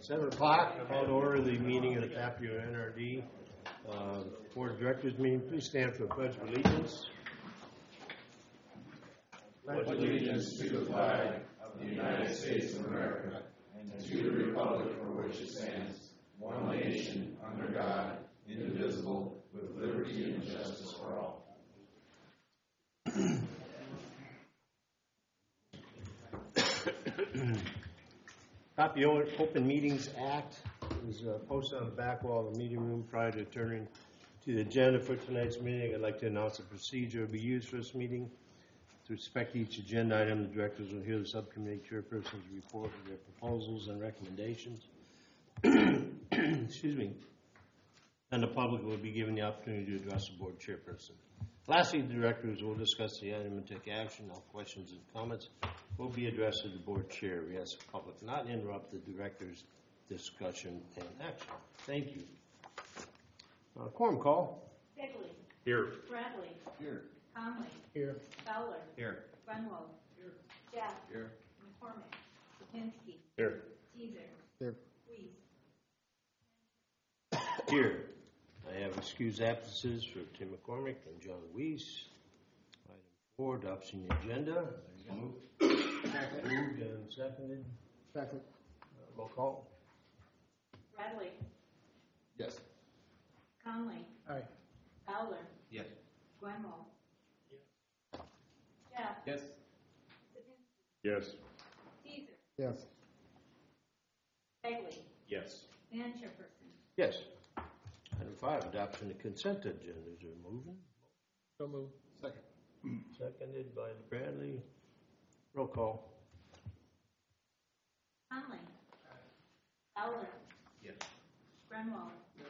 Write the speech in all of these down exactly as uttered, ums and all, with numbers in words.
Seven o'clock, about order the meeting of the Tapio N R D uh, Board of Directors meeting. Please stand for the Pledge of Allegiance. Pledge allegiance to the flag of the United States of America and to the republic for which it stands, one nation, under God, indivisible, with liberty and justice for all. Copy of the Open Meetings Act is uh, posted on the back wall of the meeting room. Prior to turning to the agenda for tonight's meeting, I'd like to announce the procedure will be used for this meeting. With respect to each agenda item, the directors will hear the subcommittee chairpersons report of their proposals and recommendations. Excuse me. And the public will be given the opportunity to address the board chairperson. Lastly, the directors will discuss the item and take action. All questions and comments will be addressed to the board chair. We ask the public not interrupt the director's discussion and action. Thank you. Uh, quorum call. Begley. Here. Bradley. Here. Conley. Here. Fowler. Here. Grunwald. Here. Jack. Here. McCormick. Sapinski. Here. Teaser. Here. Weiss. Here. I have excused absences for Tim McCormick and John Weiss. Item four, adoption of the agenda. Moved and seconded. Second. Uh, roll call. Bradley. Yes. Conley. Aye. Fowler. Yes. Grunwald. Jack. Yes. Sapinski. Yes. Teaser. Yes. Begley. Yes. And chairperson. Yes. Item five, adoption of consent agenda. Is there a movement? So moved. Second. Seconded by Bradley. Roll call. Conley. Fowler. Yes. Grunwald.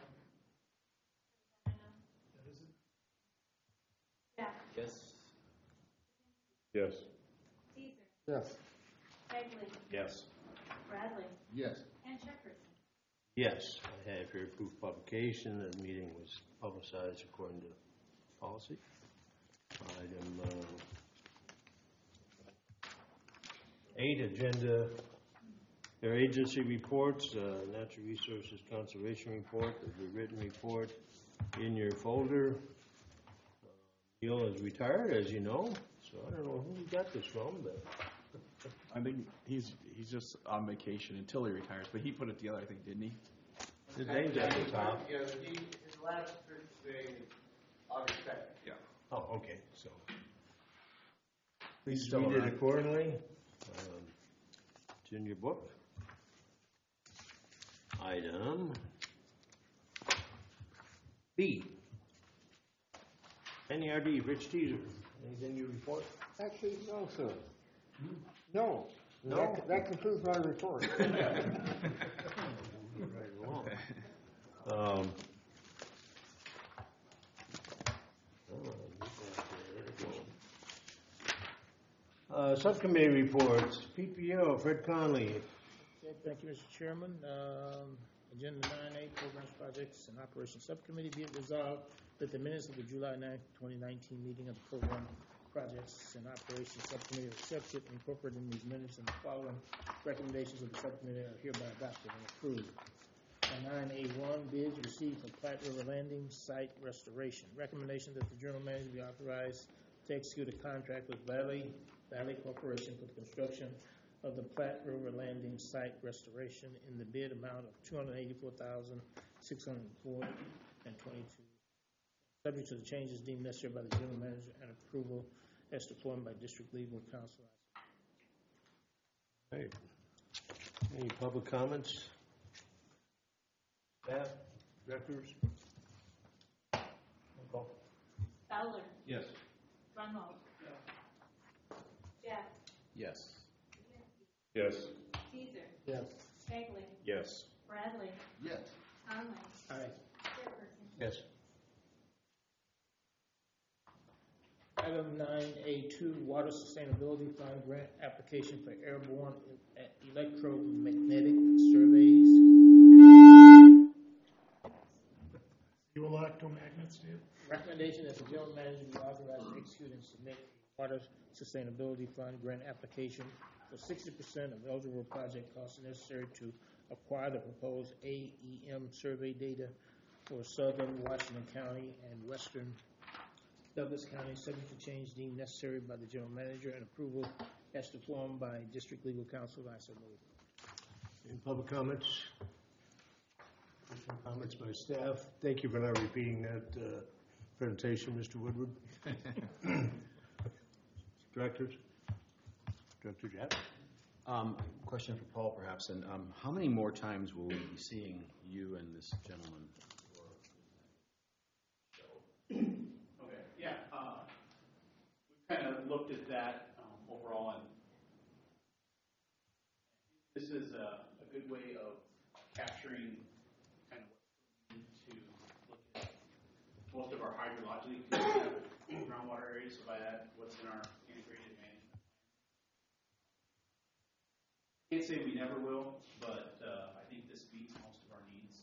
Jack. Yes. Yes. Teaser. Yes. Begley. Yes. Bradley. Yes. And chairperson. Yes. I have here proof of publication. The meeting was publicized according to policy. Item uh, eight, agenda. Their agency reports, uh, Natural Resources Conservation Report, there's a written report in your folder. Uh, Neil is retired, as you know, so I don't know who you got this from, but I think he's he's just on vacation until he retires, but he put it together, I think, didn't he? his name's at the top. Yeah, he, his last day, August second. Yeah. Oh, okay, so. Please read it accordingly. Um, It's in your book. Item B. N E R D, Rich Teaser. Anything you report? Actually, no, sir. No. No? That, that concludes my report. Right along. Um, oh, there we go. Uh, subcommittee reports. P P O, Fred Conley. Okay, thank you, Mister Chairman. Um, Agenda nine A, Programs, Projects, and Operations Subcommittee, be it resolved that the minutes of the July ninth, twenty nineteen meeting of the Program, Projects, and Operations Subcommittee are accepted and incorporated in these minutes, and the following recommendations of the subcommittee are hereby adopted and approved. nine A one, bids received for Platte River Landing Site Restoration. Recommendation that the General Manager be authorized to execute a contract with Valley Valley Corporation for the construction of the Platte River Landing Site Restoration in the bid amount of two hundred eighty-four thousand six hundred four dollars and twenty-two cents, subject to the changes deemed necessary by the General Manager and approval as performed by District Legal Counsel. Hey. Any public comments? Staff, directors? Roll call. Fowler. Yes. Grunwald. Jack. Yes. Yes. Teaser. Yes. Begley. Yes. Bradley. Yes. Conley. Aye. Chairperson. Yes. Item nine A two, Water Sustainability Fund Grant Application for Airborne Electromagnetic Surveys. You electromagnets, do you? Recommendation that the General Manager be authorized to execute and submit a Water Sustainability Fund grant application for sixty percent of eligible project costs necessary to acquire the proposed A E M survey data for southern Washington County and western Douglas County, subject to change deemed necessary by the general manager and approval as to form by district legal counsel. I so move. Any public comments? Additional comments by staff? Thank you for not repeating that uh, presentation, Mister Woodward. Directors? Director Japp? Um, question for Paul, perhaps, and um, how many more times will we be seeing you and this gentleman? Okay, yeah, uh, we kind of looked at that um, overall, and this is a, a good way of capturing kind of what's to look at most of our hydrologically groundwater areas. So by that, what's in our integrated management. Can't say we never will, but uh, I think this meets most of our needs.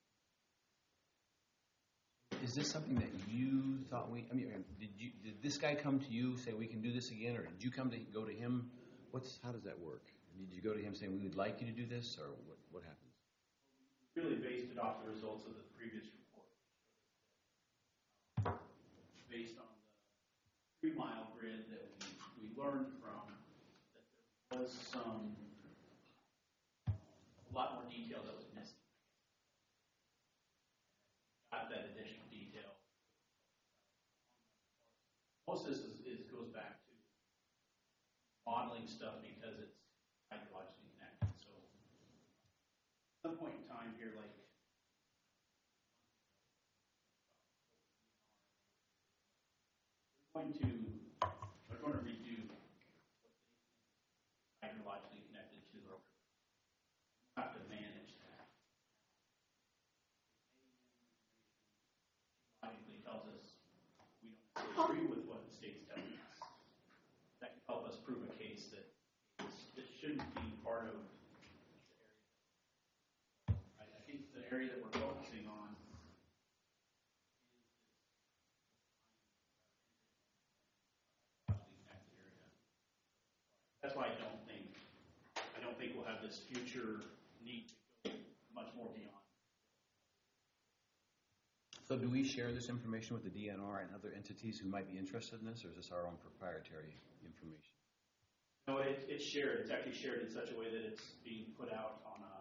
Is this something that you thought we? I mean, did you? Did this guy come to you say we can do this again, or did you come to go to him? What's how does that work? Did you go to him saying we would like you to do this, or what? What happens? Really based it off the results of the previous report, based on the three mile grid that we, we learned from, that there was some a lot more detail that was missing. Got that additional detail. Most of this is, is goes back to modeling stuff because it's hydrologically connected. So at some point in time here, like we're going to we're going to redo what's hydrologically connected to the river. We have to manage that. Logically tells us we don't agree with what the state's telling us. That can help us prove a case that this shouldn't be part of the area. I, I think the area that we're focusing on is the connected area. That's why I don't think I don't think we'll have this future need to go much more beyond. So, do we share this information with the D N R and other entities who might be interested in this, or is this our own proprietary information? No, it, it's shared. It's actually shared in such a way that it's being put out on a.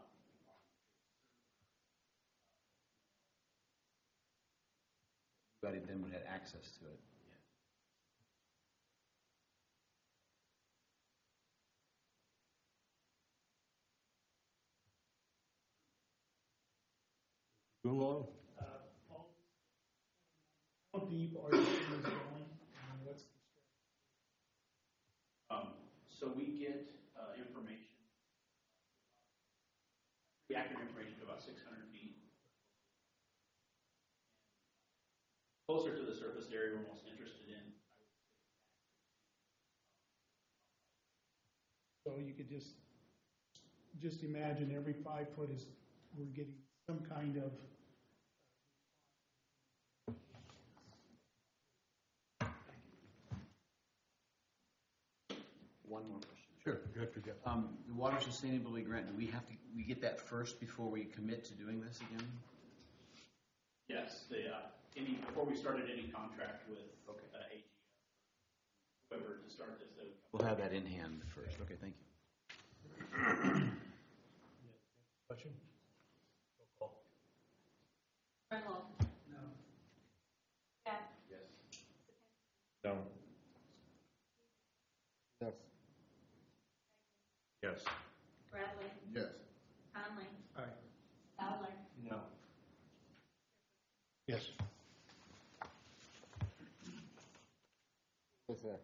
Everybody then would have access to it. Go along. How deep are you going? And what's the strategy? Um, so we get uh, information, the accurate information to about six hundred feet. Closer to the surface area we're most interested in. So you could just just imagine every five foot is we're getting some kind of One more question. Sure, Director Japp. Um, the water sustainability grant. Do we have to? We get that first before we commit to doing this again? Yes, the, uh, any, before we started any contract with Okay. uh, A G F, whoever to start this, they would come. We'll have that in hand first. Okay, thank you. Question? Brendel. no. Jeff. No. Yes. Yes. Bradley. Yes. Conley. Aye. Fowler. No. Yes. What's that?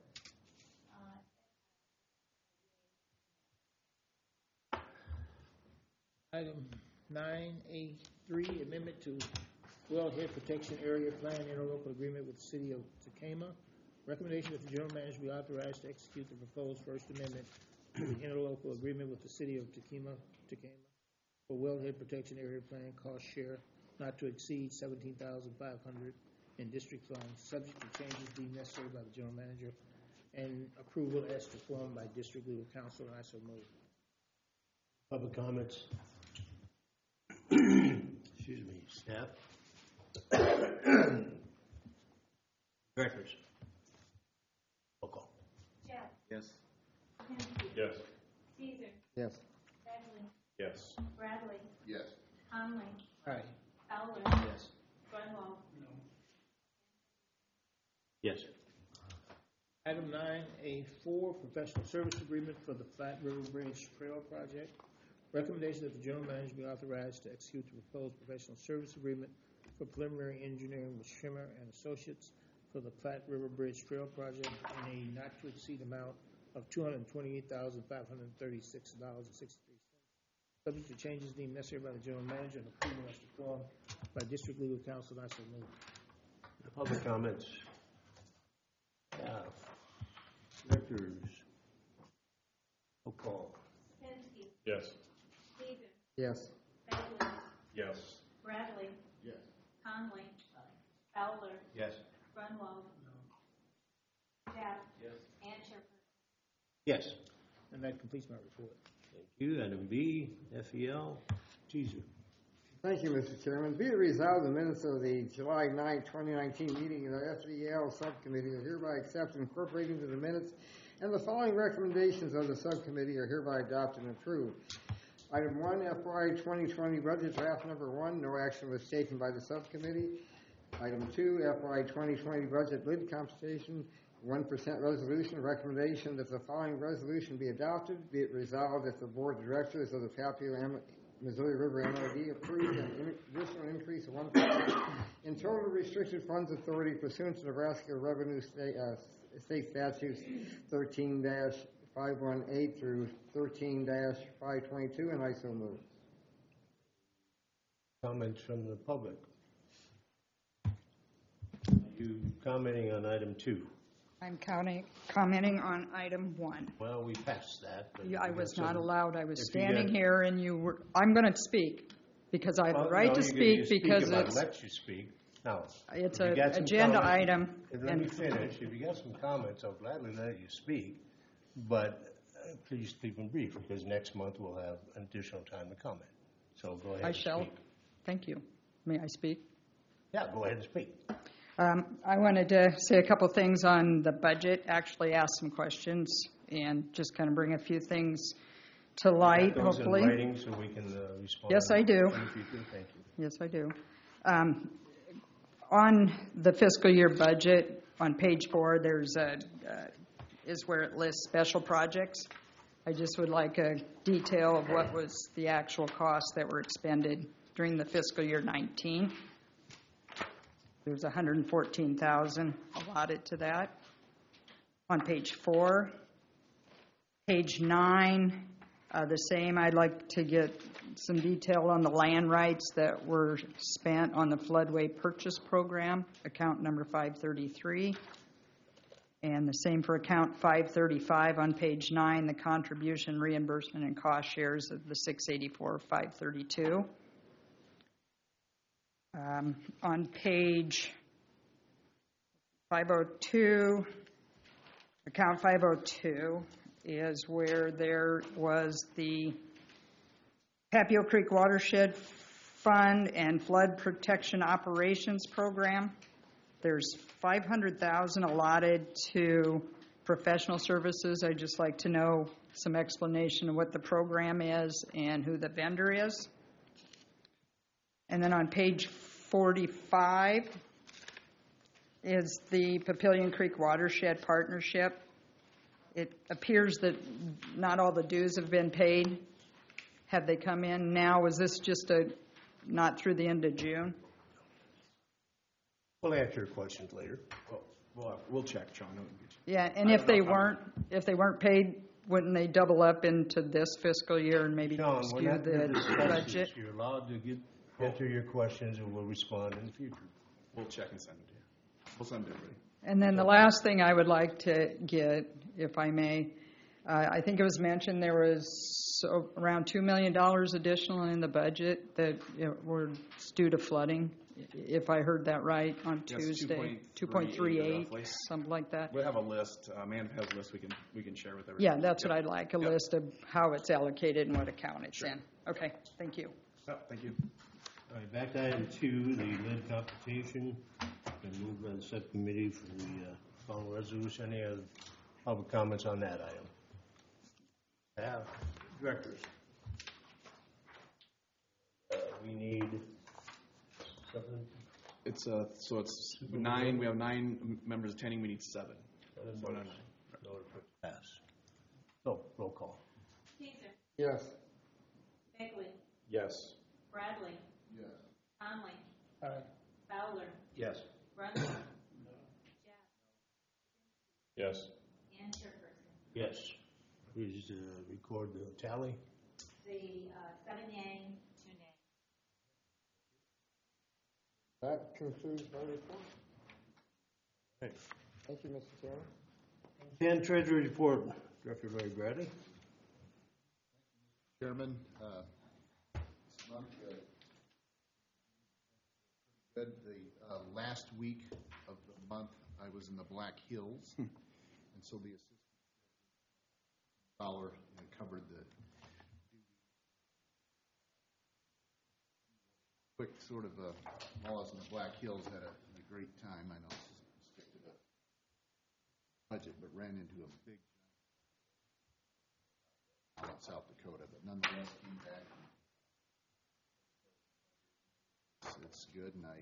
Uh, Item nine A three, amendment to wellhead protection area plan interlocal agreement with the city of Tacoma. Recommendation that the general manager be authorized to execute the proposed First Amendment to the interlocal agreement with the city of Tacoma, Tacoma for wellhead protection area plan cost share not to exceed seventeen thousand five hundred dollars in district funds, subject to changes deemed necessary by the general manager and approval as to form by district legal counsel. And I so move. Public comments? Jeff. Directors. Roll call. Jeff, Yes. Kapinski, Yes. Caesar, Yes. Begley, Yes. Bradley, Yes. Conley, Aye. Fowler, Yes. Grunwald, Yes. Item nine A four, professional service agreement for the Flat River Bridge Trail Project. Recommendation that the general manager be authorized to execute the proposed professional service agreement for preliminary engineering with Schimmer and Associates for the Platte River Bridge Trail Project in a not to exceed amount of two hundred twenty-eight thousand five hundred thirty-six dollars and sixty-three cents. Subject to changes deemed necessary by the general manager and approval as performed by district legal counsel. I so move. Public comments. Yeah. Directors. Roll call. Kapinski, Yes. Caesar, Yes. Begley, Yes. Bradley, Yes. Conley, Fowler, Yes. Grunwald, Jeff, Yes. and Chairperson. Yes. And that completes my report. Thank you. Item B, F E L, Teaser. Thank you, Mister Chairman. Be it resolved, the minutes of the July ninth, twenty nineteen meeting of the F E L Subcommittee are hereby accepted and incorporated into the minutes, and the following recommendations of the subcommittee are hereby adopted and approved. Item one, F Y twenty twenty budget draft number one, no action was taken by the subcommittee. Item two, F Y twenty twenty budget lid computation, one percent resolution, recommendation that the following resolution be adopted. Be it resolved that the board of directors of the Papio M- Missouri River M O D approves an in- additional increase of one percent in total restricted funds authority pursuant to Nebraska Revenue State, uh, State Statutes thirteen five eighteen through thirteen five twenty-two, and I so move. Comments from the public. Are you commenting on item two? I'm counting, commenting on item one. Well, we passed that. but You- I we was got not some- allowed, I was if you standing got- here and you were, I'm going to speak because I have Well, the right no, to you get- you speak because if I it's, let you speak. Now, it's if you an got some agenda comments- item. and Let me and- finish. If you got some comments, I'll gladly let you speak, but uh, please keep them brief, because next month we'll have additional time to comment. So go ahead I and shall. speak. Thank you. May I speak? Yeah, go ahead and speak. Um, I wanted to say a couple things on the budget, actually ask some questions, and just kind of bring a few things to light, Got those hopefully. in writing so we can uh, respond. Yes, I do. in the future? Thank you. Yes, I do. Um, On the fiscal year budget, on page four, there's a, uh, is where it lists special projects. I just would like a detail of what was the actual costs that were expended during the fiscal year nineteen. There's one hundred fourteen thousand allotted to that. On page four, page nine, uh, the same. I'd like to get some detail on the land rights that were spent on the floodway purchase program, account number five thirty-three. And the same for account five thirty-five on page nine, the contribution reimbursement and cost shares of the six eighty-four five thirty-two. Um, on page five oh two, account five oh two is where there was the Papio Creek Watershed Fund and Flood Protection Operations Program. There's five hundred thousand dollars allotted to professional services. I'd just like to know some explanation of what the program is and who the vendor is. And then on page forty-five is the Papillion Creek Watershed Partnership. It appears that not all the dues have been paid. Have they come in now? Was this just a, not through the end of June? We'll answer your questions later. Well, we'll, we'll check, John. Yeah, and I if don't they know how- weren't, if they weren't paid, wouldn't they double up into this fiscal year and maybe John, we're skew not going to the discuss budget? this. You're allowed to get, answer your questions, and we'll respond in the future. We'll check and send it to you. We'll send it to everybody. And then the last thing I would like to get, if I may, uh, I think it was mentioned there was so around two million dollars additional in the budget that it were due to flooding, if I heard that right, on Yes, Tuesday. two point three eight, roughly. something like that. We have a list. Uh, Amanda has a list we can we can share with everybody. Yeah, that's what Yep. I'd like, a Yep. list of how it's allocated and what account it's Sure. in. Okay, thank you. Yep, thank you. All right, back to item two, the lid compensation. Been moved by the subcommittee for the uh, following resolution. Any other public comments on that item? Have directors. Uh, we need something. It's uh so it's nine. We have nine m- members attending. We need seven. One on nine. In order for it to pass. So, roll call. Caesar. Yes. Bagley. Yes. Bradley. Yes. Conley. Aye. Fowler. Yes. Brundle. Jab. Yes. And Chairperson. Yes. Please uh, record the tally. The uh, seven yea, two nay. That concludes my report. Right. Thank you, Mister Chairman. Ten Treasury Report, Director Larry Bradley. Chairman, uh, this month, uh, good. The uh, last week of the month, I was in the Black Hills, and so the assistant Fowler uh, covered the quick sort of uh, while I was in the Black Hills, had a, a great time. I know stick to the budget, but ran into a big out in South Dakota, but nonetheless came back. It's, it's good, and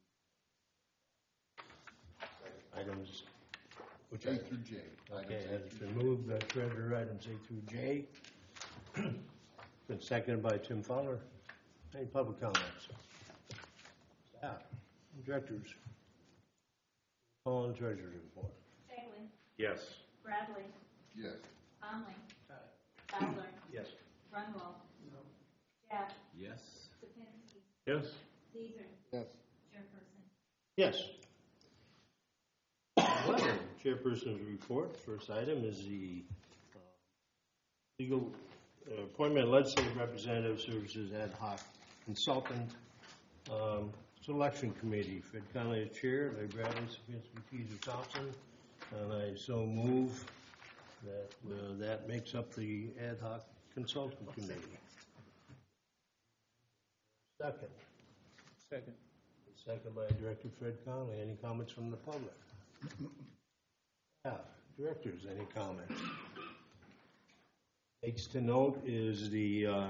I Items. Which A item? through J. Okay, Items A it's through been J. moved by Treasurer items A through J. Been seconded by Tim Fowler. Any public comments? Staff, directors. Call on Treasury Report. Bagley. Yes. Bradley. Yes. Conley. Fowler. Yes. Brundle. Jab. Yes. Sipinski. Yes. Caesar. Yes. Chairperson. Yes. Chairperson's report. First item is the uh, legal uh, appointment of legislative representative services ad hoc consultant um, selection committee. Fred Conley is chair, Larry Bradley, Sipinski, Peter Thompson, and I so move that uh, that makes up the ad hoc consultant committee. Second. Second. Second by Director Fred Conley. Any comments from the public? Yeah, directors, any comments? Takes to note is the uh,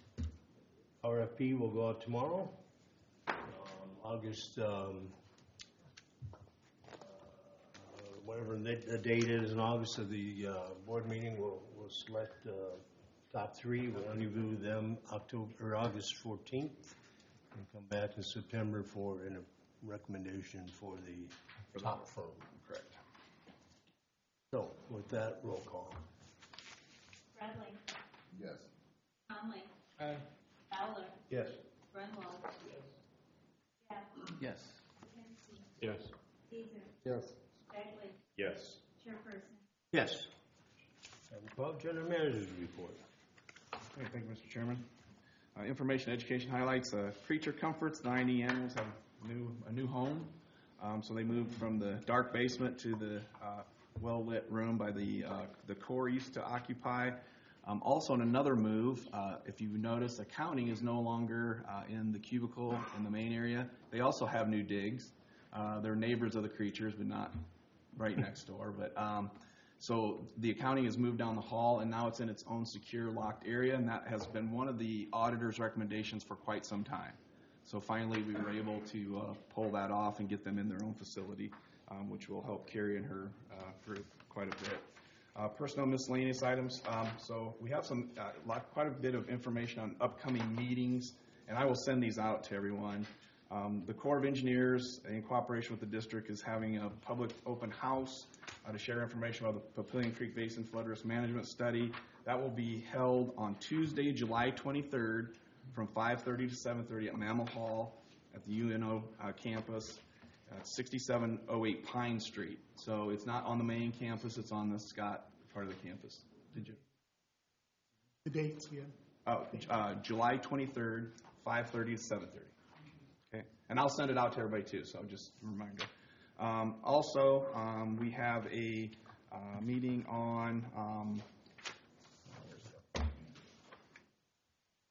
R F P will go out tomorrow, um, August, um, uh, whatever the the date is in August of the uh, board meeting. We'll, we'll select uh, top three. We'll interview them October or August fourteenth, and come back in September for a recommendation for the top firm. Correct. So, with that, roll call. Bradley. Yes. Conley. Aye. Fowler. Yes. Brundle. Jab. Yes. Sipinski. Yes. Caesar. Yes. Bagley. Yes. Chairperson. Yes. Item twelve, General Manager's Report. Okay, thank you, Mister Chairman. Uh, information education highlights, uh, Creature Comforts, the I N E animals have a new, a new home. Um, so they moved from the dark basement to the uh, well-lit room by the, uh, the core used to occupy. Um, also in another move, uh, if you notice, accounting is no longer uh, in the cubicle in the main area. They also have new digs. Uh, they're neighbors of the creatures, but not right next door. But um, so the accounting has moved down the hall, and now it's in its own secure, locked area, and that has been one of the auditor's recommendations for quite some time. So finally, we were able to uh, pull that off and get them in their own facility, um, which will help Carrie and her uh, group quite a bit. Uh, personnel miscellaneous items. Um, so we have some uh, lot, quite a bit of information on upcoming meetings, and I will send these out to everyone. Um, the Corps of Engineers, in cooperation with the district, is having a public open house uh, to share information about the Papillion Creek Basin Flood Risk Management Study. That will be held on Tuesday, July twenty-third, from five thirty to seven thirty at Mammal Hall at the U N O uh, campus at sixty-seven oh eight Pine Street. So it's not on the main campus, it's on the Scott part of the campus. Did you? The dates, yeah. Oh, uh, July twenty-third, five thirty to seven thirty. Okay, and I'll send it out to everybody too, so just a reminder. Um, also, um, we have a uh, meeting on, um,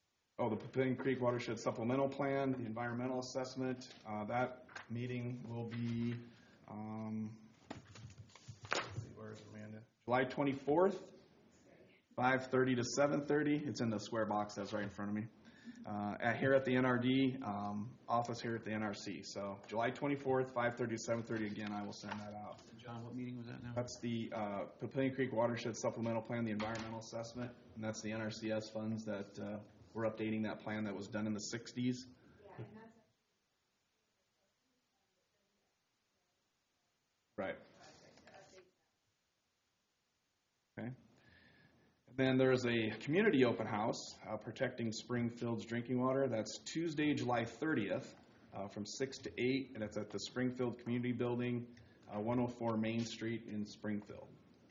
oh, the Papillion Creek Watershed Supplemental Plan, the environmental assessment. Uh, that meeting will be, um, let's see, where is Amanda? July twenty-fourth, five thirty to seven thirty. It's in the square box that's right in front of me. Uh, at, here at the N R D um, office here at the N R C. So July twenty-fourth, five thirty to seven thirty. Again, I will send that out. John, what meeting was that now? That's the uh, Papillion Creek Watershed Supplemental Plan, the environmental assessment, and that's the N R C S funds that uh, we're updating that plan that was done in the sixties. Right. Okay. And then there's a community open house uh, protecting Springfield's drinking water. That's Tuesday, July thirtieth, uh, from six to eight, and it's at the Springfield Community Building, uh, one oh four Main Street in Springfield.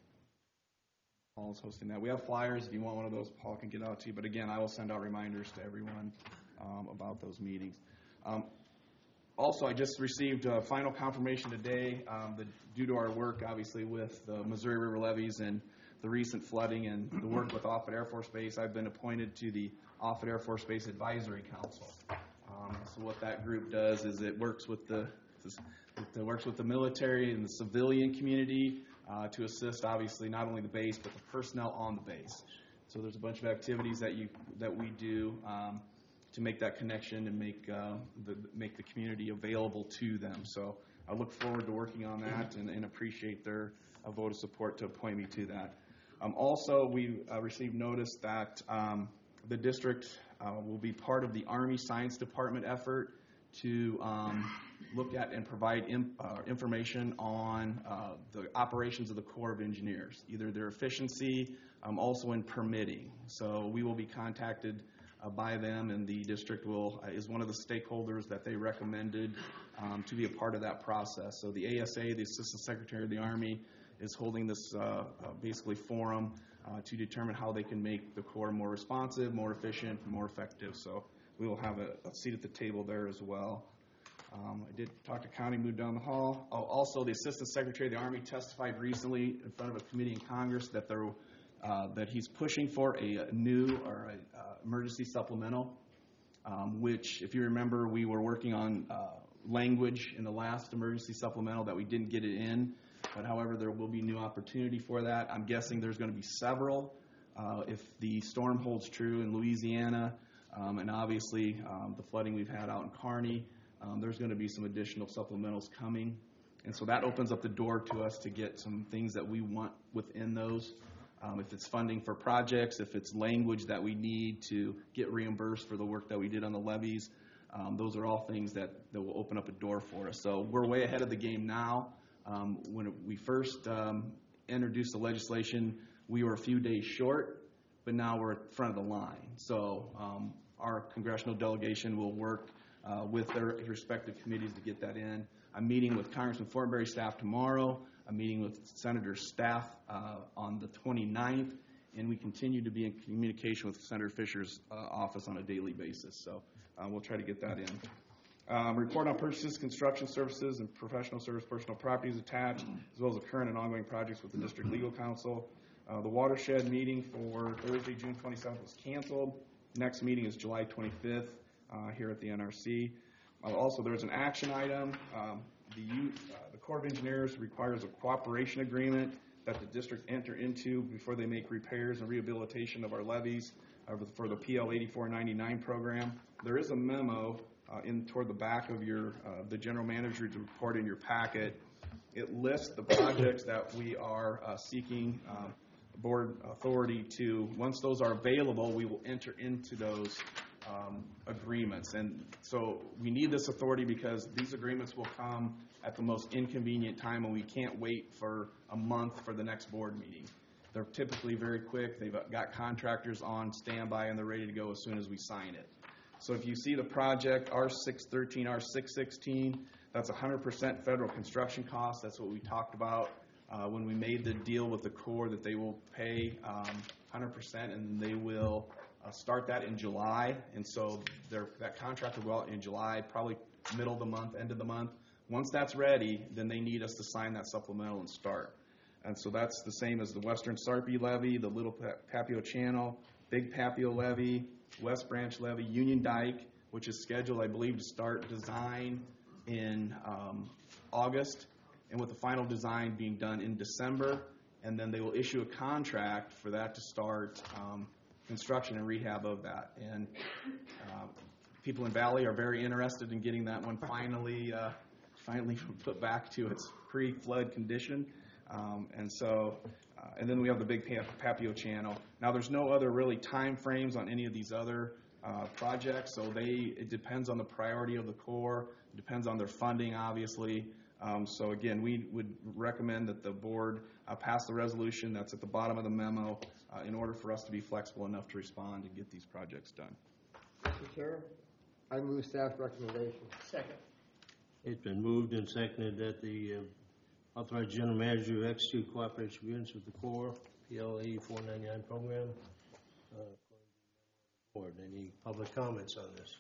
Paul's hosting that. We have flyers. If you want one of those, Paul can get out to you. But again, I will send out reminders to everyone um, about those meetings. Um, also, I just received uh, final confirmation today um, that due to our work, obviously, with the Missouri River levees and the recent flooding and the work with Offutt Air Force Base, I've been appointed to the Offutt Air Force Base Advisory Council. Um, so what that group does is it works with the it works with the military and the civilian community uh, to assist, obviously, not only the base but the personnel on the base. So there's a bunch of activities that you that we do um, to make that connection and make uh, the make the community available to them. So I look forward to working on that and, and appreciate their uh, vote of support to appoint me to that. Um, also, we uh, received notice that um, the district uh, will be part of the Army Science Department effort to um, look at and provide imp, uh, information on uh, the operations of the Corps of Engineers, either their efficiency, um, also in permitting. So we will be contacted uh, by them, and the district will uh, is one of the stakeholders that they recommended um, to be a part of that process. So the A S A, the Assistant Secretary of the Army, is holding this uh, uh, basically forum uh, to determine how they can make the Corps more responsive, more efficient, more effective. So we will have a, a seat at the table there as well. Um, I did talk to County, moved down the hall. Oh, also, the Assistant Secretary of the Army testified recently in front of a committee in Congress that there, uh, that he's pushing for a, a new or a uh, emergency supplemental, um, which, if you remember, we were working on uh, language in the last emergency supplemental that we didn't get it in. But however, there will be new opportunity for that. I'm guessing there's going to be several uh, if the storm holds true in Louisiana, um, and obviously um, the flooding we've had out in Kearney. Um, there's going to be some additional supplementals coming. And so that opens up the door to us to get some things that we want within those. Um, if it's funding for projects, if it's language that we need to get reimbursed for the work that we did on the levees, um, those are all things that, that will open up a door for us. So we're way ahead of the game now. Um, when we first um, introduced the legislation, we were a few days short, but now we're at the front of the line. So um, our congressional delegation will work uh, with their respective committees to get that in. I'm meeting with Congressman Fortenberry's staff tomorrow. I'm meeting with Senator's staff uh, on the twenty-ninth, and we continue to be in communication with Senator Fisher's uh, office on a daily basis. So uh, we'll try to get that in. Um, report on purchases, construction services, and professional service personal properties attached, as well as the current and ongoing projects with the District Legal Counsel. Uh, the watershed meeting for Thursday, June twenty-seventh was canceled. Next meeting is July twenty-fifth uh, here at the N R C. Uh, also, there's an action item. Um, the, U, uh, the Corps of Engineers requires a cooperation agreement that the district enter into before they make repairs and rehabilitation of our levees uh, for the P L eighty-four ninety-nine program. There is a memo Uh, in toward the back of your uh, the general manager's report in your packet. It lists the projects that we are uh, seeking uh, board authority to. Once those are available, we will enter into those um, agreements. And so we need this authority because these agreements will come at the most inconvenient time, and we can't wait for a month for the next board meeting. They're typically very quick. They've got contractors on standby, and they're ready to go as soon as we sign it. So if you see the project R six thirteen, R six sixteen, that's one hundred percent federal construction cost. That's what we talked about uh, when we made the deal with the Corps, that they will pay um, one hundred percent, and they will uh, start that in July. And so that contract will go out in July, probably middle of the month, end of the month. Once that's ready, then they need us to sign that supplemental and start. And so that's the same as the Western Sarpy levee, the Little Papio Channel, Big Papio levee, West Branch levee, Union Dike, which is scheduled, I believe, to start design in um, August, and with the final design being done in December, and then they will issue a contract for that to start um, construction and rehab of that. And uh, people in Valley are very interested in getting that one finally uh, finally put back to its pre-flood condition. Um, and so, uh, and then we have the big Papio channel. Now, there's no other really time frames on any of these other uh, projects, so they it depends on the priority of the Corps. It depends on their funding, obviously. Um, so again, we would recommend that the board uh, pass the resolution that's at the bottom of the memo uh, in order for us to be flexible enough to respond and get these projects done. Mister Chair, I move staff recommendation. Second. It's been moved and seconded that the uh, authorized general manager to execute cooperation agreements with the Corps, P L A four ninety-nine program. Uh, board, any public comments on this?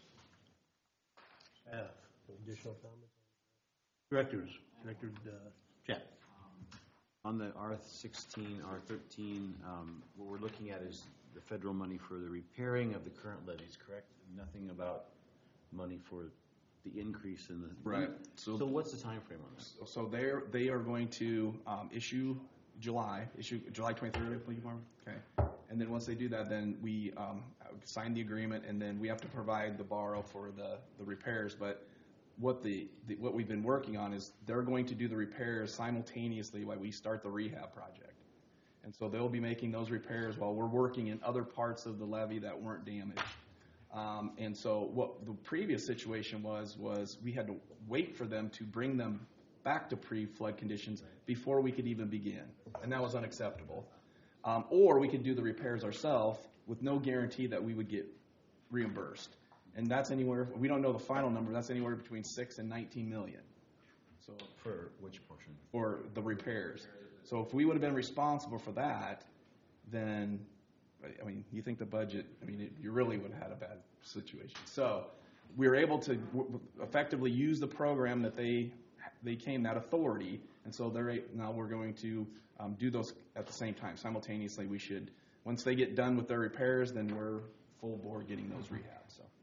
Staff, additional comments? Directors, Director uh, Chap. On the R sixteen, R thirteen, um, what we're looking at is the federal money for the repairing of the current levees, correct? Nothing about money for the increase in the... Right. So, so what's the time frame on this? So they're, they are going to um, issue July, issue July twenty-third, I believe, Marvin? Okay. And then once they do that, then we um, sign the agreement, and then we have to provide the borrow for the, the repairs. But what the, the what we've been working on is they're going to do the repairs simultaneously while we start the rehab project. And so they'll be making those repairs while we're working in other parts of the levee that weren't damaged. Um, and so what the previous situation was, was we had to wait for them to bring them back to pre-flood conditions before we could even begin. And that was unacceptable. Um, or we could do the repairs ourselves with no guarantee that we would get reimbursed. And that's anywhere, we don't know the final number, that's anywhere between six and nineteen million. So for which portion? For the repairs. So if we would have been responsible for that, then, I mean, you think the budget, I mean, it, you really would have had a bad situation. So we were able to w- effectively use the program that they they came, that authority, and so they're now we're going to um, do those at the same time. Simultaneously, we should, once they get done with their repairs, then we're full bore getting those rehabs. So,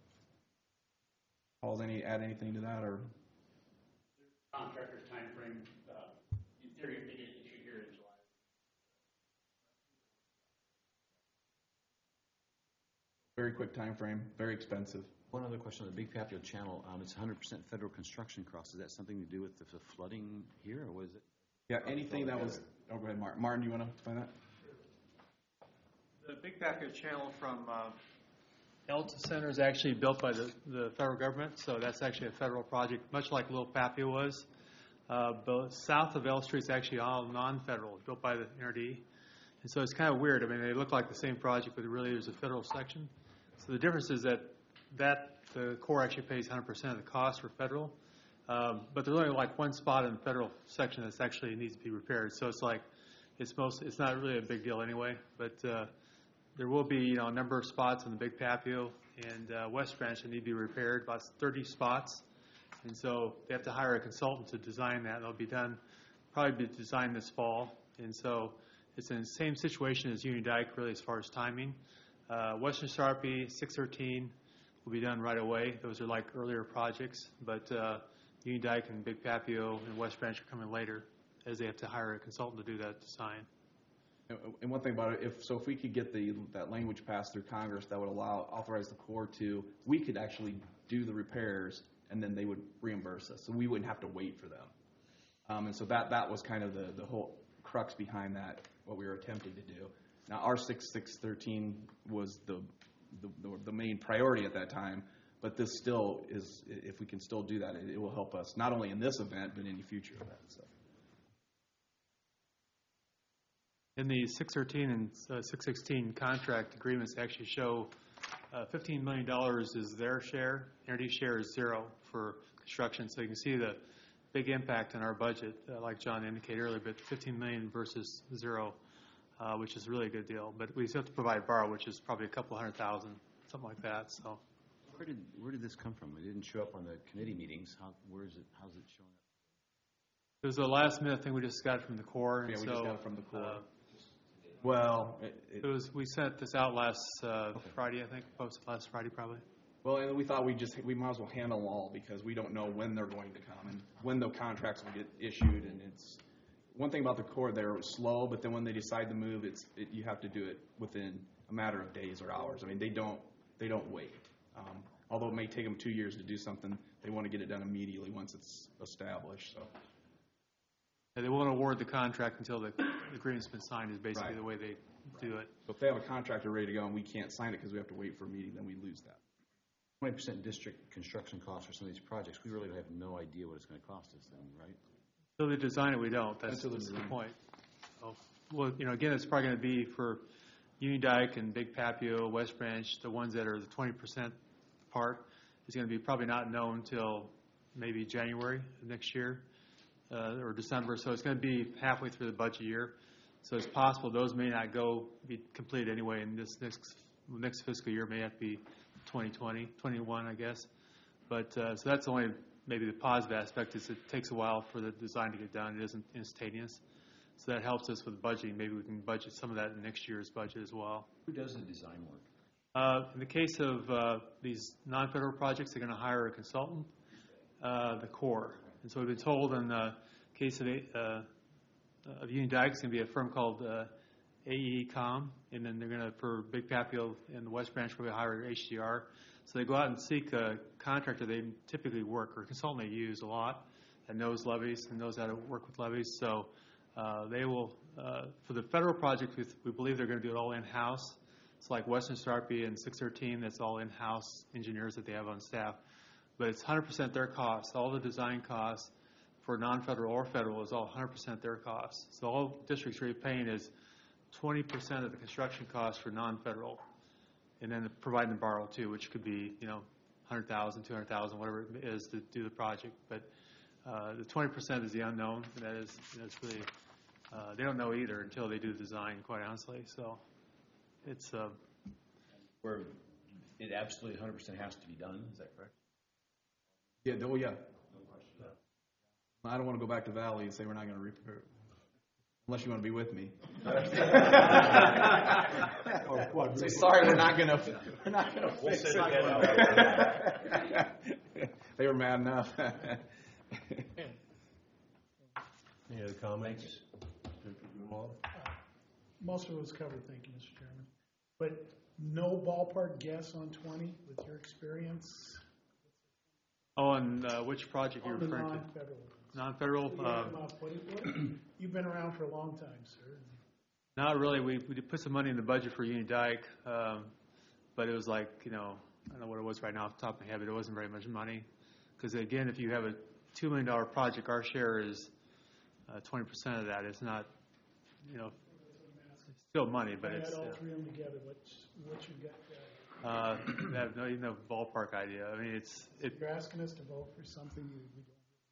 Paul, any add anything to that, or? Contractor's timeframe, uh, in theory, if they get issued here in July. Very quick time frame, very expensive. One other question on the Big Papio Channel. Um, it's one hundred percent federal construction costs. Is that something to do with the, the flooding here, or was it? Yeah, anything that was. Oh, go ahead, Martin. Martin, do you want to find that? The Big Papio Channel from uh, Elta Center is actually built by the, the federal government, so that's actually a federal project, much like Little Papio was. Uh, both south of L Street is actually all non-federal, built by the N R D. And so it's kind of weird. I mean, they look like the same project, but really there's a federal section. So the difference is that that the Corps actually pays one hundred percent of the cost for federal. Um, but there's only like one spot in the federal section that's actually needs to be repaired. So it's like, it's most, it's not really a big deal anyway. But uh, there will be, you know, a number of spots in the Big Papio and uh, West Branch that need to be repaired, about thirty spots. And so they have to hire a consultant to design that. They'll be done, probably be designed this fall. And so it's in the same situation as Union Dike, really, as far as timing. Uh, Western Sarpy, six thirteen will be done right away. Those are like earlier projects, but uh, Union Dike and Big Papio and West Branch are coming later, as they have to hire a consultant to do that design. And one thing about it, if so, if we could get the that language passed through Congress, that would allow authorize the Corps to, we could actually do the repairs, and then they would reimburse us, so we wouldn't have to wait for them. Um, and so that that was kind of the the whole crux behind that, what we were attempting to do. Now, R sixty-six thirteen was the, the the main priority at that time, but this still is, if we can still do that, it, it will help us not only in this event but in any future events. So. In the six thirteen and uh, six sixteen contract agreements actually show uh, fifteen million dollars is their share. N R D share is zero for construction. So you can see the big impact on our budget, uh, like John indicated earlier, but fifteen million dollars versus zero, uh, which is really a good deal. But we still have to provide borrow, which is probably a couple hundred thousand, something like that. So, Where did where did this come from? It didn't show up on the committee meetings. How where is it? How's it showing up? It was a last minute thing we just got from the Corps. Yeah, and we so, just got it from the Corps. Uh, Well, it, It was, we sent this out last uh, Friday, I think, posted last Friday probably. well, and we thought we just we might as well handle them all because we don't know when they're going to come and when the contracts will get issued. And it's one thing about the Corps; they're slow, but then when they decide to move, it's it, you have to do it within a matter of days or hours. I mean, they don't they don't wait. Um, although it may take them two years to do something, they want to get it done immediately once it's established. So. And they won't award the contract until the agreement's been signed is basically Right. the way they do it. So if they have a contractor ready to go and we can't sign it because we have to wait for a meeting, then we lose that. twenty percent district construction costs for some of these projects, we really have no idea what it's going to cost us then, right? Until they design it, we don't. That's, Until they that's the design it. point. So, well, you know, again, it's probably going to be for Union Dyke and Big Papio, West Branch, the ones that are the twenty percent part is going to be probably not known until maybe January of next year uh, or December. So it's going to be halfway through the budget year. So it's possible those may not go be completed anyway in this next next fiscal year. May have to be twenty twenty, twenty-one, I guess. But uh, so that's the only maybe the positive aspect is it takes a while for the design to get done. It isn't instantaneous. So that helps us with budgeting. Maybe we can budget some of that in next year's budget as well. Who does the design work? Uh, in the case of uh, these non-federal projects, they're going to hire a consultant, uh, the Corps. And so we've been told in the case of, uh, of Union Dyke, it's going to be a firm called uh, A E Com, and then they're going to, for Big Papio and the West Branch, we're going to hire H D R. So they go out and seek a contractor they typically work, or a consultant they use a lot, that knows levies and knows how to work with levies. So uh, they will, uh, for the federal projects, we, we believe they're going to do it all in-house. It's like Western Star P and six thirteen, that's all in-house engineers that they have on staff. But it's one hundred percent their cost. All the design costs for non-federal or federal is all one hundred percent their costs. So all districts are paying is twenty percent of the construction costs for non-federal. And then providing the borrow too, which could be, you know, one hundred thousand dollars, two hundred thousand dollars, whatever it is to do the project. But uh, the twenty percent is the unknown. And that is, that's really, uh, they don't know either until they do the design, quite honestly. So it's, uh, Where it absolutely one hundred percent has to be done, is that correct? Yeah, oh yeah. I don't want to go back to Valley and say we're not going to repair it. Unless you want to be with me. Say, sorry, we're not going to. We're not going to fix it. They were mad enough. Any other comments? Most of it was covered, thank you, Mister Chairman. But no ballpark guess on twenty with your experience? oh, and uh, which project you're On the referring to? non-federal. Non-federal? Yeah, Uh, what- what- You've been around for a long time, sir. Not really. We we did put some money in the budget for Union Dyke, um, but it was like, you know, I don't know what it was right now off the top of my head, but it wasn't very much money. Because again, if you have a two million dollar project, our share is uh, twenty percent of that. It's not, you know, it's still money, but If it's. you had all Uh, three of them together, what's, what you got there? uh, I have no even no ballpark idea. I mean, it's it. You're asking us to vote for something you, we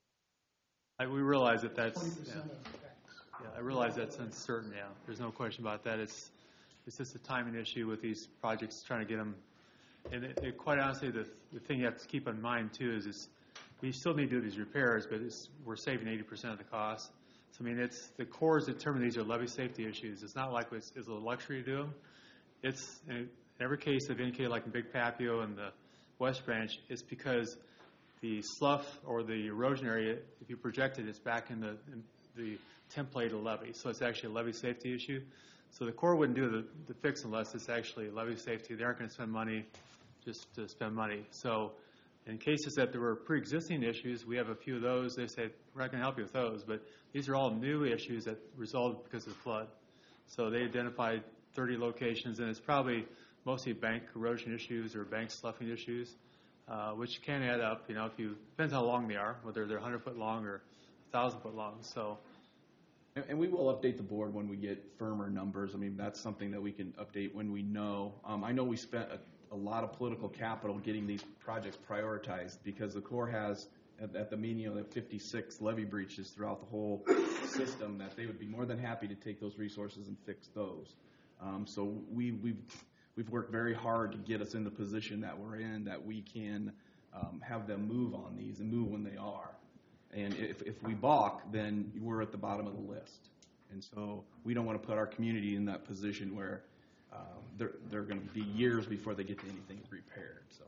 I, we realize that that's. don't, twenty Yeah. percent of X. Yeah, I realize that's uncertain, yeah. There's no question about that. It's it's just a timing issue with these projects, trying to get them. And it, it, quite honestly, the, the thing you have to keep in mind, too, is it's, we still need to do these repairs, but it's, we're saving eighty percent of the cost. So, I mean, it's the Corps determined these are levee safety issues. It's not like it's, it's a luxury to do them. It's, in every case they've indicated, like in Big Papio and the West Branch, it's because the slough or the erosion area, if you project it, it's back in the, in the template of levee. So it's actually a levee safety issue. So the Corps wouldn't do the, the fix unless it's actually levee safety. They aren't going to spend money just to spend money. So in cases that there were pre-existing issues, we have a few of those. They say, we're not going to help you with those. But these are all new issues that resulted because of the flood. So they identified thirty locations, and it's probably mostly bank erosion issues or bank sloughing issues, uh, which can add up. You know, if you depends how long they are, whether they're one hundred foot long or one thousand foot long. So. And, and we will update the board when we get firmer numbers. I mean, that's something that we can update when we know. Um, I know we spent a, a lot of political capital getting these projects prioritized because the Corps has, at, at the meeting, you know, fifty-six levee breaches throughout the whole system that they would be more than happy to take those resources and fix those. Um, so we, we've, we've worked very hard to get us in the position that we're in, that we can um, have them move on these and move when they are. And if, if we balk, then we're at the bottom of the list. And so we don't want to put our community in that position where um, they're, they're going to be years before they get to anything repaired, so.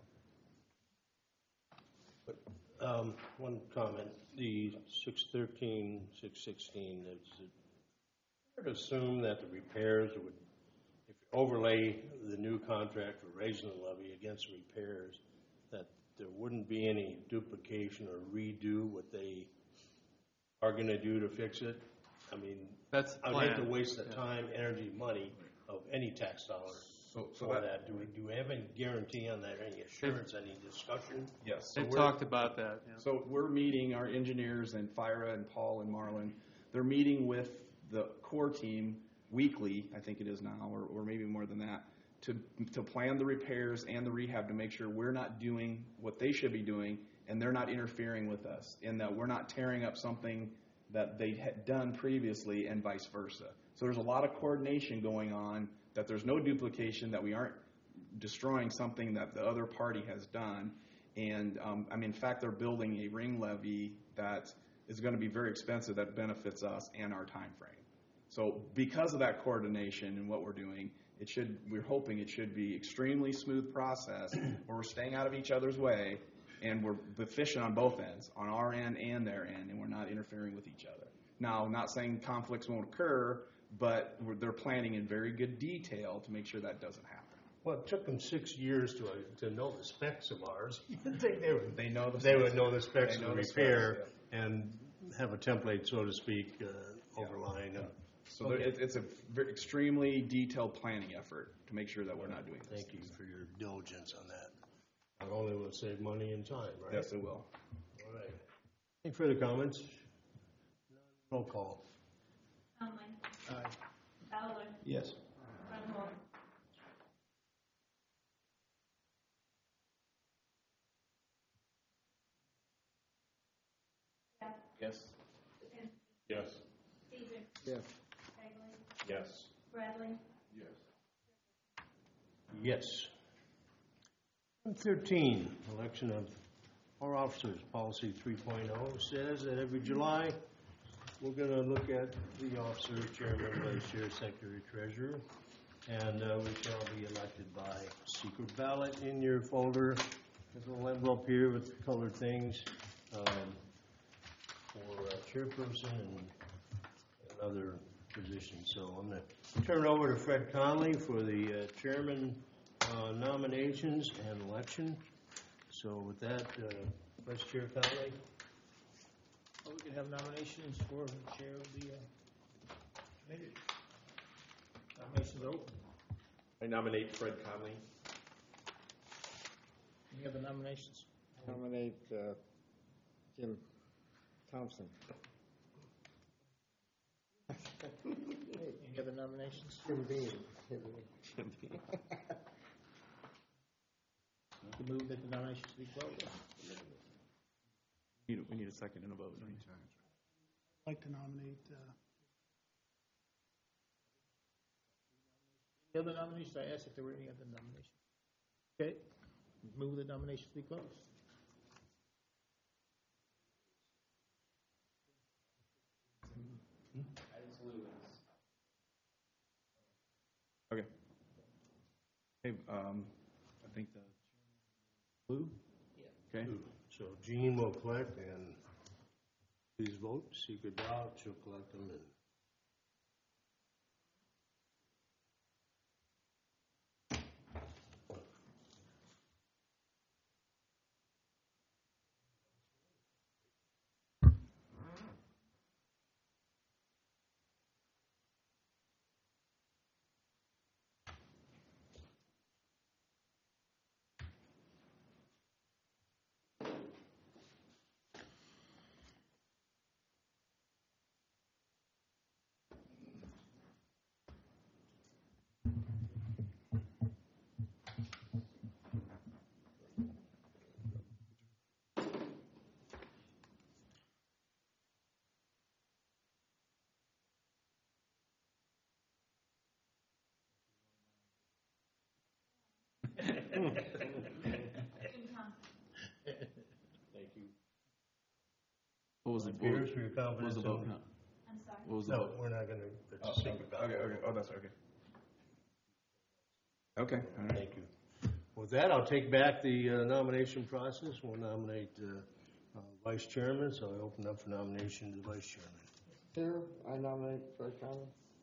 Um, one comment, the six thirteen, six sixteen, is it fair to assume that the repairs would, if you overlay the new contract for raising the levy against repairs, that there wouldn't be any duplication or redo what they are gonna do to fix it? I mean, That's the I'd hate to plan. waste the time, energy, money of any tax dollar So, so for that, that. Do we, do we have any guarantee on that, any assurance, any discussion? yes. So They've we're- talked about that, yeah. So we're meeting, our engineers and Fira and Paul and Marlon, they're meeting with the core team weekly, I think it is now, or, or maybe more than that, to, to plan the repairs and the rehab to make sure we're not doing what they should be doing and they're not interfering with us, and that we're not tearing up something that they had done previously and vice versa. So there's a lot of coordination going on, that there's no duplication, that we aren't destroying something that the other party has done. And, um, I mean, in fact, they're building a ring levee that is going to be very expensive, that benefits us and our time frame. So because of that coordination and what we're doing, it should, we're hoping it should be extremely smooth process where we're staying out of each other's way and we're efficient on both ends, on our end and their end, and we're not interfering with each other. Now, I'm not saying conflicts won't occur, but we're, they're planning in very good detail to make sure that doesn't happen. Well, it took them six years to, uh, to know the specs of ours. You'd think they would, They know the they specs. would know the specs They of know the the specs, repair and have a template, so to speak, uh, overlying. Yeah. them. So there- it, it's a very extremely detailed planning effort to make sure that we're not doing this. Thank you for your diligence on that. Not only will it save money and time, right? Yes, it will. All right. Any further comments? Roll call. Conley. Aye. Fowler. Yes. Rushmore. Jeff. Yes. Kukensky. Yes. Caesar. Yes. Bagley. Yes. Bradley. Yes. Yes. thirteen, election of our officers. Policy three point oh says that every July, we're going to look at the officer, chairman, vice chair, secretary, treasurer, and uh, we shall be elected by secret ballot. In your folder, there's a little envelope here with colored things um, for uh, chairperson and, and other positions. So I'm going to turn it over to Fred Conley for the uh, chairman uh, nominations and election. So with that, uh, Vice Chair Conley. Well, we can have nominations for the chair of the uh, committee. Nominations are open. I nominate Fred Conley. Any other nominations? Nominate uh, Jim Thompson. Any other nominations? Jim Beam. To move that the nominations be closed. We need, we need a second and a vote. don't you? I'd like to nominate, uh, Any other nominations? I asked if there were any other nominations. Okay, move the nominations be closed. Okay. Okay, um, I think the, Blue? Yeah. Okay. So Jean will collect, and please vote, secret ballot, she'll collect them, and Jim Thompson. thank you. What was the, Pierce, for your what was confidence. the vote? in- I'm sorry. What was the No, vote? we're not gonna, Oh, it's a okay, secret ballot. okay, okay. Oh, that's okay. Okay, all right. Thank you. With that, I'll take back the uh, nomination process. We'll nominate uh, uh, vice chairman, so I open up for nomination to vice chairman. Chair, I nominate Fred Conlon.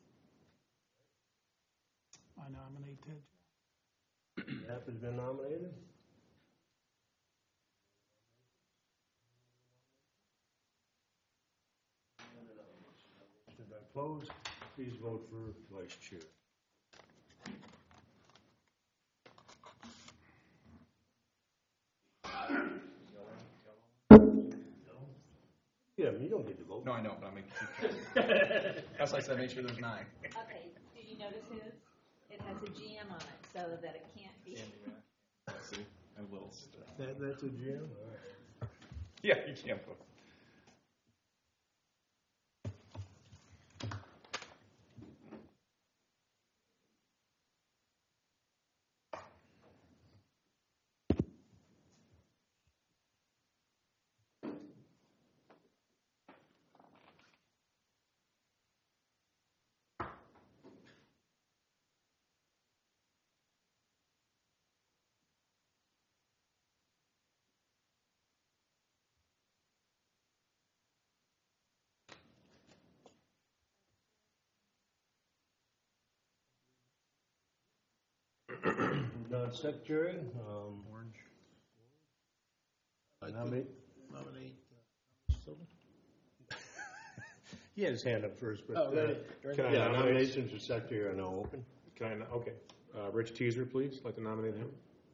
I nominate Ted. Knapp has been nominated. Should I close? Please vote for vice chair. Yeah, you don't get to vote. No, I know, but I'm making sure. That's why I said make sure there's nine. Okay, did you notice his? It has a G M on it, so that it can't be. Let's see, I have a little. That, that's a Jim? All right. Yeah, you can't vote. Non-secretary, um. Orange. I nominate. Nominate, uh, Silver? He had his hand up first, but. Oh, uh, ready. Ready. Can I Yeah, nominate- nominations for secretary are now open. Can I, no- okay. Uh, Rich Teaser, please, like to nominate him.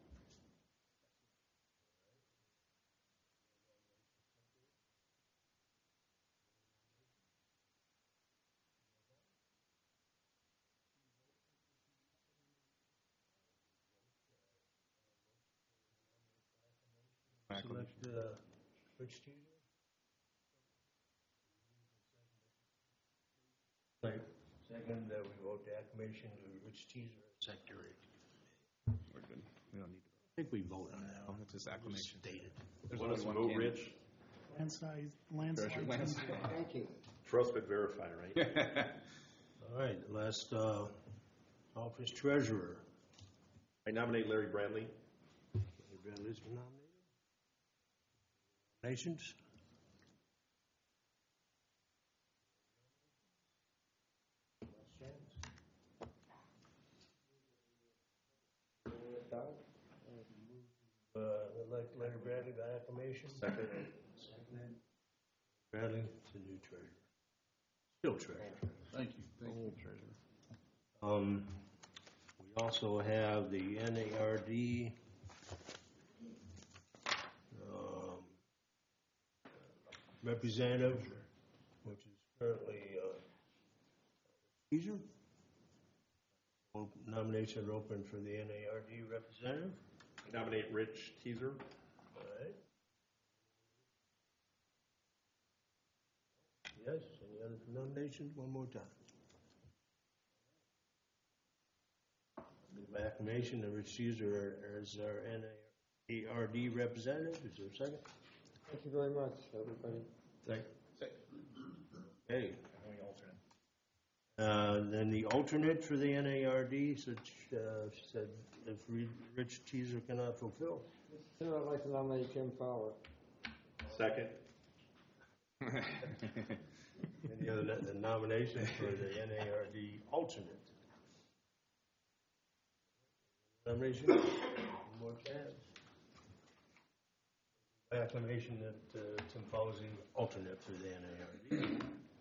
Select, uh, Rich Teaser. Second, uh, we vote the acclamation to Rich Teaser as secretary. We're good. We don't need to. I think we vote on that. Oh, it's just acclamation. Stated. There's Let only us one vote, candidate. Rich. Landslide, landslide. Treasurer Landslide. Thank you. Trust but verify, right? All right, last, uh, office treasurer. I nominate Larry Bradley. Larry Bradley's been nominated. Nominations? Uh, elect Larry Bradley by acclamation. Second. Seconded. Bradley, the new treasurer. Still treasurer. Thank you. Thank you, Treasurer. Um, we also have the N A R D. um, Representative, which is currently, uh, Caesar. Nominations are open for the N A R D representative. I nominate Rich Teaser. All right. Yes, any other nominations? One more time. By acclamation, the Rich Caesar as our N A R D representative. Is there a second? Thank you very much, everybody. Second. Okay. Uh, then the alternate for the N A R D, such, uh, said if Re- Rich Teaser cannot fulfill. Chair, I'd like to nominate Tim Fowler. Second. Any other no- nominations for the N A R D alternate? Nomination? One more chance. By acclamation that uh, Tim Fowler is the alternate for the N A R D.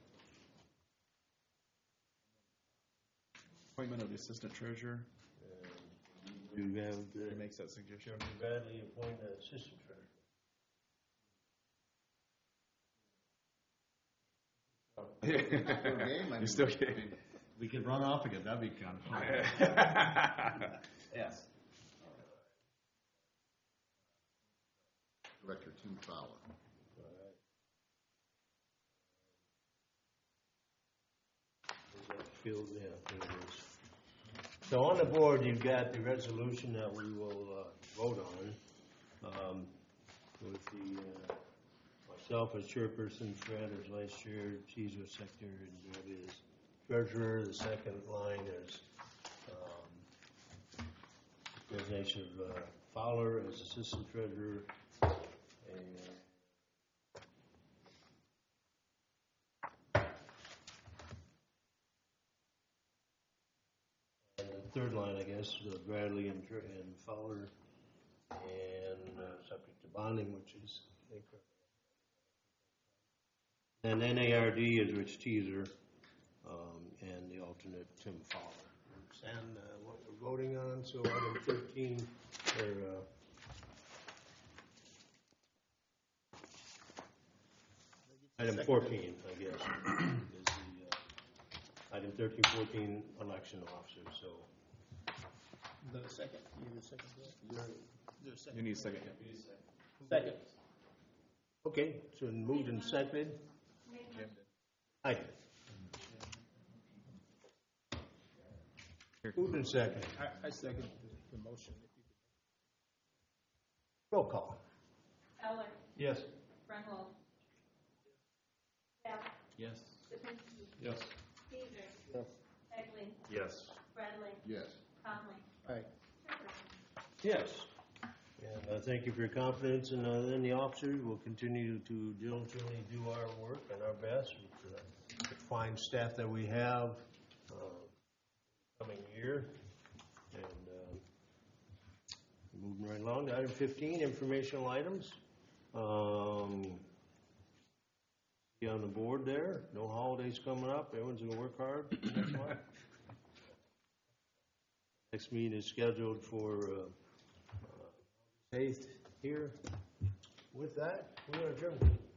Appointment of the assistant treasurer. Do you have Who the makes that suggestion? Chairman Bradley appoint an assistant treasurer? You still get. We could run off again, that'd be kind of fun. Yes. Director Tim Fowler. Field, yeah, there it is. So on the board, you've got the resolution that we will uh, vote on um, with the uh, myself as chairperson, Fred as vice chair, Caesar as secretary, and Brett is treasurer. The second line is um, designation of uh, Fowler as assistant treasurer. And And the third line, I guess, uh, Bradley and, Tr- and Fowler, and uh, subject to bonding, which is, I think, uh, and N A R D is Rich Teaser, um, and the alternate Tim Fowler. And uh, what we're voting on, so item thirteen, or uh, item fourteen, I guess, is the uh, item thirteen, fourteen, election officer. So. The second, you need a second, Bill? Is there a second? You need a second. Second. Okay, so moved and seconded. I did. Moved and seconded. I, I second the, the motion. Roll call. Fowler, Yes. Frenholz. Cap, Yes. Sipinski, Yes. Caesar, Yes. Egley, Yes. Bradley, Yes. Conley, Aye. Chairperson. Yes. And uh, thank you for your confidence in, uh, in the officers. We'll continue to diligently do our work and our best with uh, the fine staff that we have uh, coming year. And uh, moving right along to item fifteen, informational items. Um, see on the board there, no holidays coming up. Everyone's going to work hard next month. Next meeting is scheduled for uh, eighth here. With that, we are adjourned.